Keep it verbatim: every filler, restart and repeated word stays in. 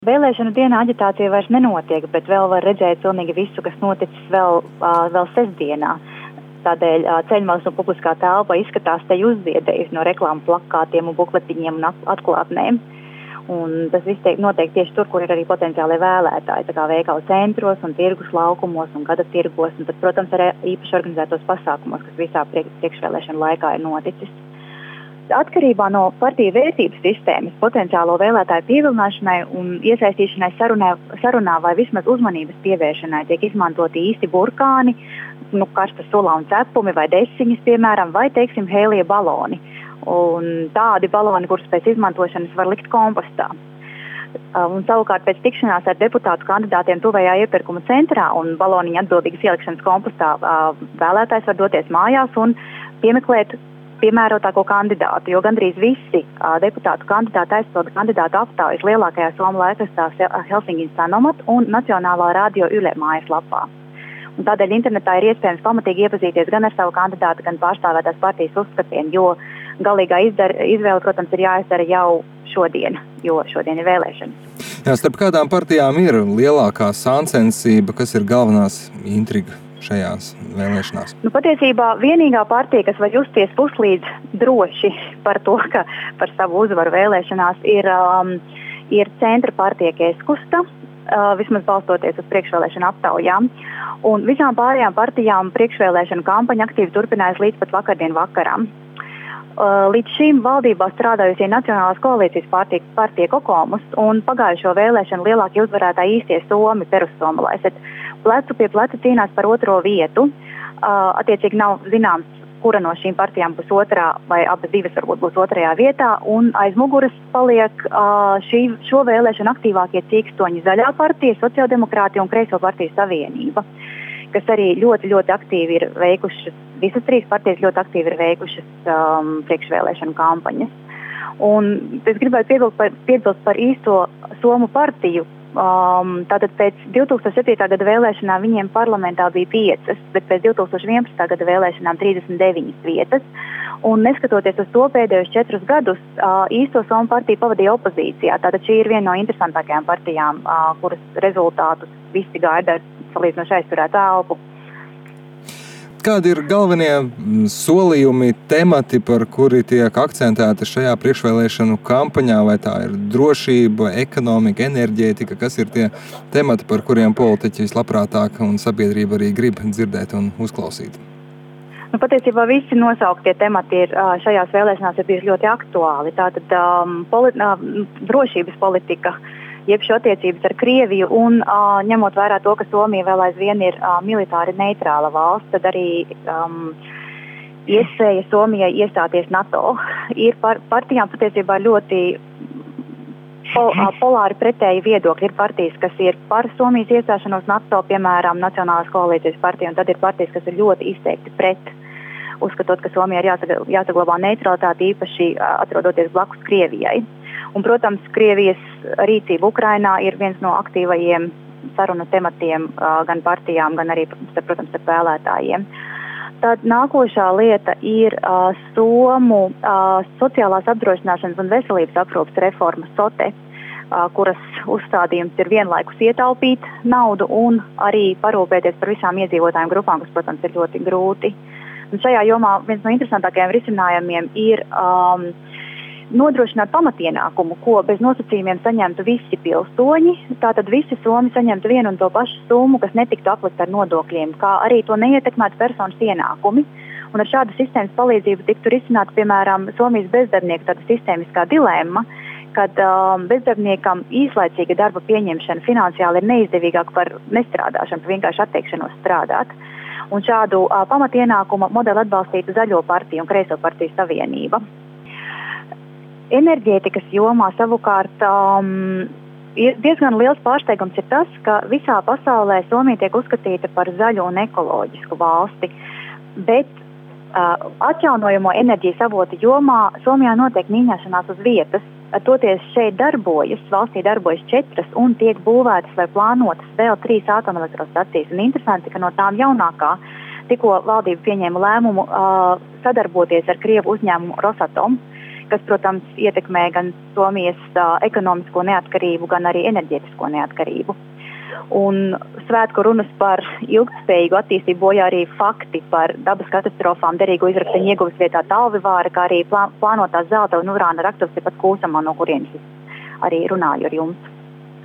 Vēlēšanu dienā aģitācija vairs nenotiek, bet vēl var redzēt pilnīgi visu, kas noticis vēl, uh, vēl sestdienā. Tādēļ uh, ceļmalas un publiskā telpa izskatās te uzziedējusi no reklāmu plakātiem un bukletiņiem un atklātnēm. Un tas viss tiek notiek tieši tur, kur ir arī potenciāli vēlētāji, tā kā veikalu centros un tirgus laukumos un gada tirgos, un tad, protams, arī īpaši organizētos pasākumos, kas visā priekšvēlēšanu laikā ir noticis. Atkarībā no partiju vērtības sistēmas potenciālo vēlētāju pievilināšanai un iesaistīšanai sarunā, sarunā vai vismaz uzmanības pievēršanai tiek izmantoti īsti burkāni, nu, karsta sula un cepumi vai desiņas, piemēram, vai, teiksim, hēlija baloni. Un tādi baloni, kurus pēc izmantošanas var likt kompostā. Un savukārt pēc tikšanās ar deputātu kandidātiem tuvējā iepirkuma centrā un baloniņa atbildīgas ielikšanas kompostā vēlētājs var doties mājās un piemeklēt piemērotāko kandidātu, jo gandrīz visi uh, deputātu kandidāti aizpilda kandidātu aptaujas lielākajā Somu laikrakstā Helsingin Sanomat un Nacionālā radio Yle mājaslapā. Un tādēļ internetā ir iespējams pamatīgi iepazīties gan ar savu kandidātu, gan pārstāvētās partijas uzskatiem, jo galīgā izdara, izvēle, protams, ir jāizdara jau šodien, jo šodien ir vēlēšanas. Jā, starp kādām partijām ir lielākā sāncensība, kas ir galvenās intriga šajās vēlēšanās? Nu, patiesībā vienīgā partija, kas var justies puslīdz droši par to, ka par savu uzvaru vēlēšanās, ir, um, ir centra partija Keskusta, uh, vismaz balstoties uz priekšvēlēšanu aptaujām. Un visām pārējām partijām priekšvēlēšanu kampaņa aktīvi turpinājās līdz pat vakardien vakaram. Uh, līdz šīm valdībā strādājusie Nacionālās koalīcijas partija, partija Kokomus un pagājušo vēlēšanu lielākie uzvarētāji īstie Somi Perussuomalaiset plecu pie pleca cīnās par otro vietu. Uh, attiecīgi nav zināms, kura no šīm partijām būs otrā vai abas divas varbūt būs otrajā vietā. Un aiz muguras paliek uh, šī, šo vēlēšanu aktīvākie cīkstoņi Zaļā partija, Sociāldemokrātija un Kreiso partiju savienība, kas arī ļoti, ļoti aktīvi ir veikušas, visas trīs partijas ļoti aktīvi ir veikušas um, priekšvēlēšanu kampaņas. Un es gribētu piebilst par, piebilst par īsto Somu partiju. Um, tātad pēc divi tūkstoši septītā gada vēlēšanām viņiem parlamentā bija piecas, bet pēc divi tūkstoši vienpadsmitā gada vēlēšanām trīsdesmit deviņas vietas. Un neskatoties uz to pēdējos četrus gadus, uh, īsto Somu partiju pavadīja opozīcijā. Tātad šī ir viena no interesantākajām partijām, uh, kuras rezultātus visi gaida ar salīdzinoši aizturētu elpu. Kādi ir galvenie solījumi, temati, par kuri tiek akcentēti šajā priekšvēlēšanu kampaņā? Vai tā ir drošība, ekonomika, enerģētika? Kas ir tie temati, par kuriem politiķi vislabprātāk un sabiedrība arī grib dzirdēt un uzklausīt? Nu, patiesībā visi nosauktie temati ir, šajās vēlēšanās ir bijuši ļoti aktuāli. Tātad um, poli, uh, drošības politika, jeb šo attiecības ar Krieviju un uh, ņemot vērā to, ka Somija vēl aizvien ir uh, militāri neitrāla valsts, tad arī um, iespēja Somijai iestāties NATO. Ir par, partijām patiesībā ļoti pol, uh, polāri pretēji viedokļi. Ir partijas, kas ir par Somijas iestāšanos NATO, piemēram, Nacionālās koalīcijas partija, un tad ir partijas, kas ir ļoti izteikti pret, uzskatot, ka Somija ir jāsaglabā neutralitāte, īpaši uh, atrodoties blakus Krievijai. Un, protams, Krievijas rīcība Ukrainā ir viens no aktīvajiem sarunu tematiem uh, gan partijām, gan arī, protams, ar vēlētājiem. Tad nākošā lieta ir uh, Somu uh, sociālās apdrošināšanas un veselības aprūpes reforma SOTE, uh, kuras uzstādījums ir vienlaikus ietaupīt naudu un arī parūpēties par visām iedzīvotājiem grupām, kas, protams, ir ļoti grūti. Un šajā jomā viens no interesantākajiem risinājumiem ir um, nodrošināt pamatienākumu, ko bez nosacījumiem saņemtu visi pilsoņi. Tātad visi Somi saņemtu vienu un to pašu summu, kas netiktu aplikt ar nodokļiem, kā arī to neietekmētu personas ienākumi. Un ar šādu sistēmas palīdzību tiktu risināt, piemēram, Somijas bezdarbnieku tāda sistēmiskā dilemma, kad um, bezdarbniekam īslaicīga darba pieņemšana finansiāli ir neizdevīgāka par nestrādāšanu, par vienkārši atteikšanos strādāt. Un šādu uh, pamatienākuma modeli atbalstītu Zaļo partiju un Kreiso partiju savienība. Enerģētikas jomā savukārt um, ir diezgan liels pārsteigums ir tas, ka visā pasaulē Somija tiek uzskatīta par zaļu un ekoloģisku valsti, bet uh, atjaunojamo enerģijas avotu jomā Somijā notiek mīņāšanās uz vietas. Toties šeit darbojas, valstī darbojas četras un tiek būvētas vai plānotas vēl trīs atomelektrostacijas. Un interesanti, ka no tām jaunākā tikko valdība pieņēma lēmumu uh, sadarboties ar Krievu uzņēmumu Rosatom, kas, protams, ietekmē gan Somijas uh, ekonomisko neatkarību, gan arī enerģētisko neatkarību. Un svētku runas par ilgtspējīgu attīstību bojā arī fakti par dabas katastrofām, derīgo izrakteņu ieguves vietā Talvivāra, kā arī plā, plānotās zelta un urāna raktuves tepat Kūsamā, no kurienes es arī runāju ar jums.